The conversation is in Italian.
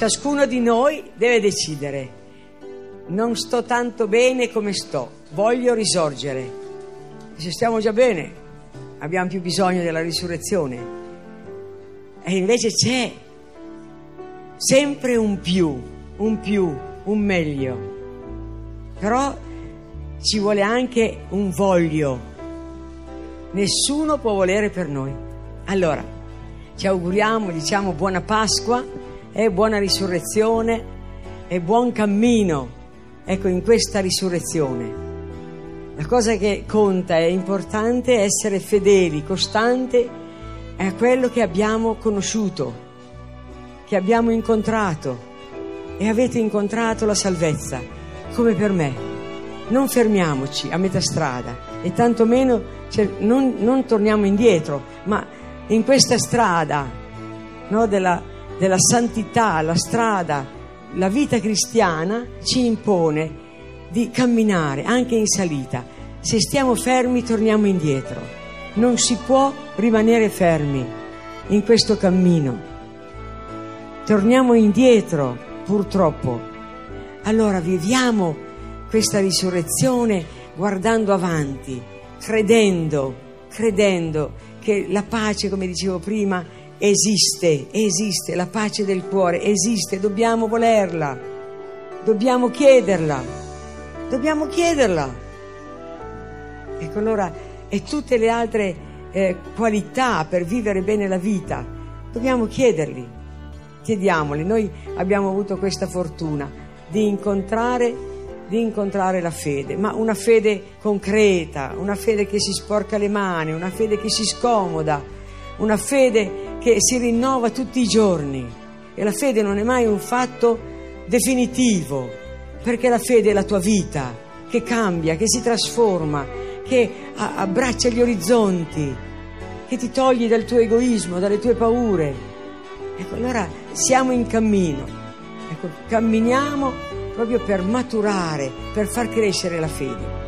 Ciascuno di noi deve decidere: non sto tanto bene come sto, voglio risorgere. E se stiamo già bene, abbiamo più bisogno della risurrezione. E invece c'è sempre un più, un meglio. Però ci vuole anche un voglio. Nessuno può volere per noi. Allora, ci auguriamo, diciamo buona Pasqua e buona risurrezione e buon cammino, ecco, in questa risurrezione. La cosa che conta, è importante, è essere fedeli, costanti a quello che abbiamo conosciuto, che abbiamo incontrato. E avete incontrato la salvezza, come per me. Non fermiamoci a metà strada e tantomeno non torniamo indietro, ma in questa strada, no, della santità, la strada, la vita cristiana ci impone di camminare anche in salita. Se stiamo fermi torniamo indietro. Non si può rimanere fermi in questo cammino. Torniamo indietro, purtroppo. Allora viviamo questa risurrezione guardando avanti, credendo che la pace, come dicevo prima, esiste, la pace del cuore esiste, dobbiamo volerla, dobbiamo chiederla. Ecco, allora, e tutte le altre qualità per vivere bene la vita, dobbiamo chiediamoli. Noi abbiamo avuto questa fortuna di incontrare la fede, ma una fede concreta, una fede che si sporca le mani, una fede che si scomoda, una fede che si rinnova tutti i giorni. E la fede non è mai un fatto definitivo, perché la fede è la tua vita, che cambia, che si trasforma, che abbraccia gli orizzonti, che ti togli dal tuo egoismo, dalle tue paure. Ecco, allora siamo in cammino. Ecco, camminiamo proprio per maturare, per far crescere la fede.